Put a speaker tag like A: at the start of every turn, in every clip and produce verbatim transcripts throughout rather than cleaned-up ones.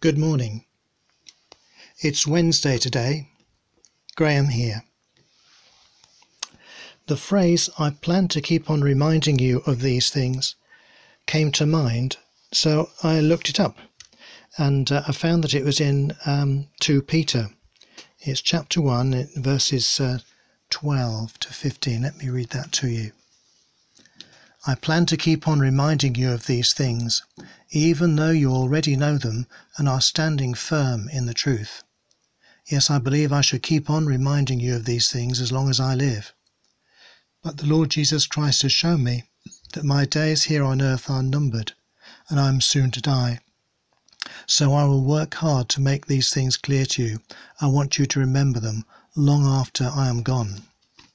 A: Good morning. It's Wednesday today. Graham here. The phrase, "I plan to keep on reminding you of these things," came to mind, so I looked it up, and uh, I found that it was in um, Second Peter. It's chapter one, verses uh, twelve to fifteen. Let me read that to you. I plan to keep on reminding you of these things, even though you already know them and are standing firm in the truth. Yes, I believe I should keep on reminding you of these things as long as I live. But the Lord Jesus Christ has shown me that my days here on earth are numbered, and I am soon to die. So I will work hard to make these things clear to you. I want you to remember them long after I am gone.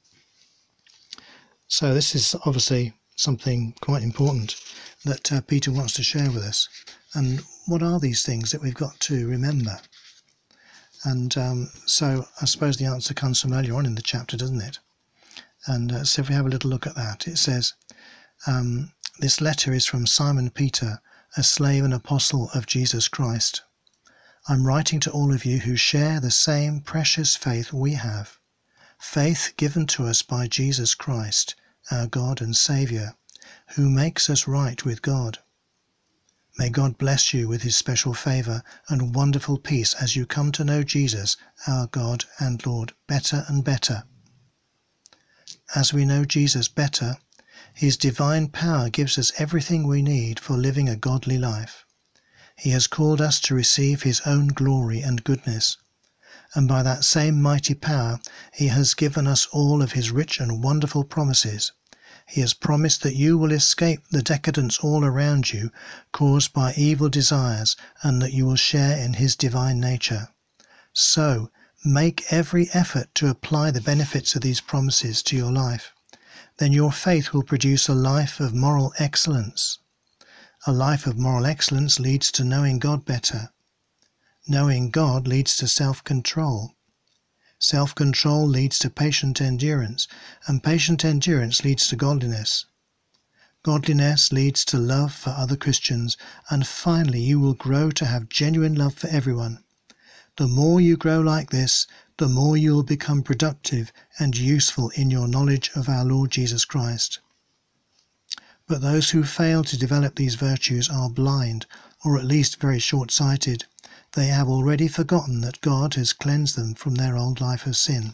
A: So this is obviously something quite important that uh, Peter wants to share with us. And what are these things that we've got to remember? And um, so I suppose the answer comes from earlier on in the chapter, doesn't it? And uh, so if we have a little look at that, it says, um, this letter is from Simon Peter, a slave and apostle of Jesus Christ. I'm writing to all of you who share the same precious faith we have, faith given to us by Jesus Christ, our God and Saviour, who makes us right with God. May God bless you with his special favour and wonderful peace as you come to know Jesus, our God and Lord, better and better. As we know Jesus better, his divine power gives us everything we need for living a godly life. He has called us to receive his own glory and goodness, and by that same mighty power he has given us all of his rich and wonderful promises. He has promised that you will escape the decadence all around you caused by evil desires, and that you will share in his divine nature. So, make every effort to apply the benefits of these promises to your life. Then your faith will produce a life of moral excellence. A life of moral excellence leads to knowing God better. Knowing God leads to self-control. Self-control leads to patient endurance, and patient endurance leads to godliness. Godliness leads to love for other Christians, and finally you will grow to have genuine love for everyone. The more you grow like this, the more you will become productive and useful in your knowledge of our Lord Jesus Christ. But those who fail to develop these virtues are blind, or at least very short-sighted. They have already forgotten that God has cleansed them from their old life of sin.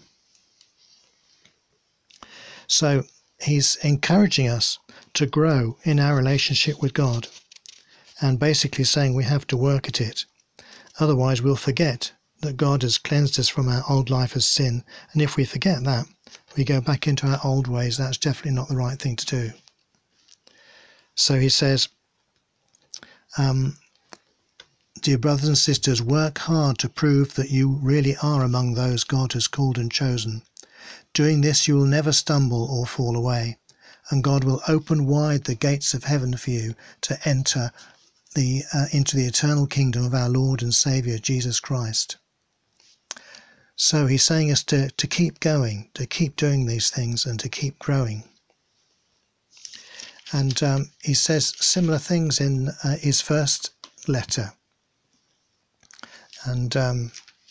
A: So he's encouraging us to grow in our relationship with God, and basically saying we have to work at it. Otherwise we'll forget that God has cleansed us from our old life of sin, and if we forget that, we go back into our old ways. That's definitely not the right thing to do. So he says, um, dear brothers and sisters, work hard to prove that you really are among those God has called and chosen. Doing this, you will never stumble or fall away, and God will open wide the gates of heaven for you to enter the uh, into the eternal kingdom of our Lord and Saviour, Jesus Christ. So he's saying us to, to keep going, to keep doing these things, and to keep growing. And um, he says similar things in uh, his first letter. And um,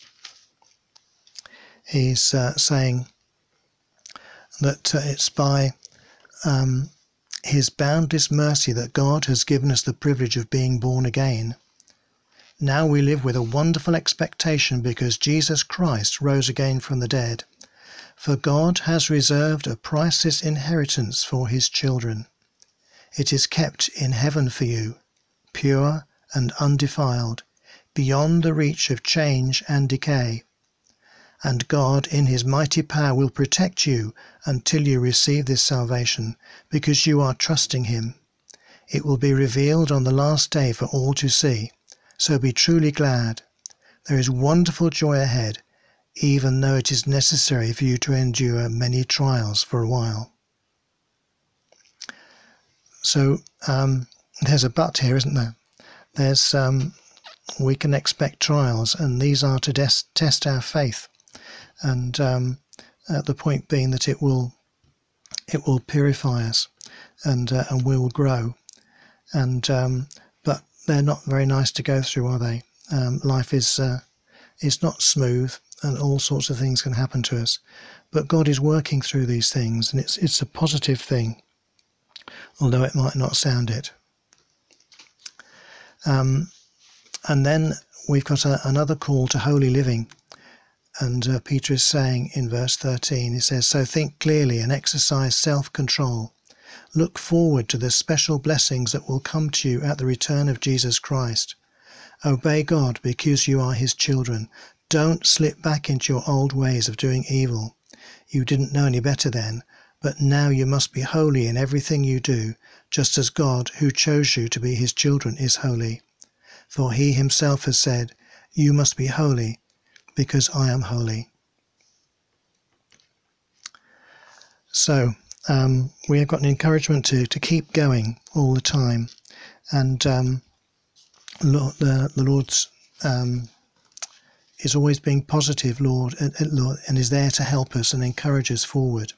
A: he's uh, saying that uh, it's by um, his boundless mercy that God has given us the privilege of being born again. Now we live with a wonderful expectation because Jesus Christ rose again from the dead. For God has reserved a priceless inheritance for his children. It is kept in heaven for you, pure and undefiled, beyond the reach of change and decay. And God, in his mighty power, will protect you until you receive this salvation, because you are trusting him. It will be revealed on the last day for all to see, so be truly glad. There is wonderful joy ahead, even though it is necessary for you to endure many trials for a while. So um, there's a but here, isn't there? There's um, we can expect trials, and these are to des- test our faith. And um, uh, the point being that it will it will purify us, and uh, and we will grow. And um, but they're not very nice to go through, are they? Um, life is uh, is not smooth, and all sorts of things can happen to us. But God is working through these things, and it's it's a positive thing, although it might not sound it. Um, and then we've got a, another call to holy living. And uh, Peter is saying in verse thirteen, he says, "So think clearly and exercise self-control. Look forward to the special blessings that will come to you at the return of Jesus Christ. Obey God because you are his children. Don't slip back into your old ways of doing evil. You didn't know any better then, but now you must be holy in everything you do, just as God, who chose you to be his children, is holy. For he himself has said, 'You must be holy, because I am holy.'" So um, we have got an encouragement to to keep going all the time, and um, Lord, the, the Lord's um, is always being positive, Lord, and, and is there to help us and encourage us forward.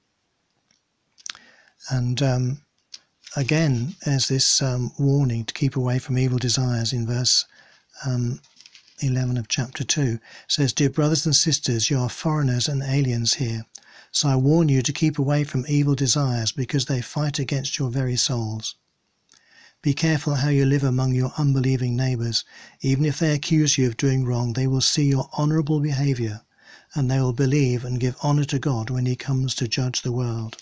A: And um, again, there's this um, warning to keep away from evil desires in verse um, eleven of chapter two. It says, "Dear brothers and sisters, you are foreigners and aliens here. So I warn you to keep away from evil desires, because they fight against your very souls. Be careful how you live among your unbelieving neighbours. Even if they accuse you of doing wrong, they will see your honourable behaviour, and they will believe and give honour to God when he comes to judge the world."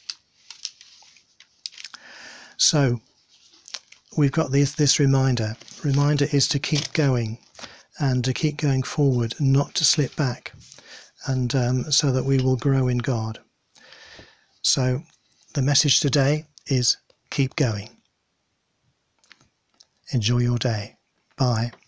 A: So we've got this, this reminder. Reminder is to keep going and to keep going forward, not to slip back, and um, so that we will grow in God. So the message today is keep going. Enjoy your day. Bye.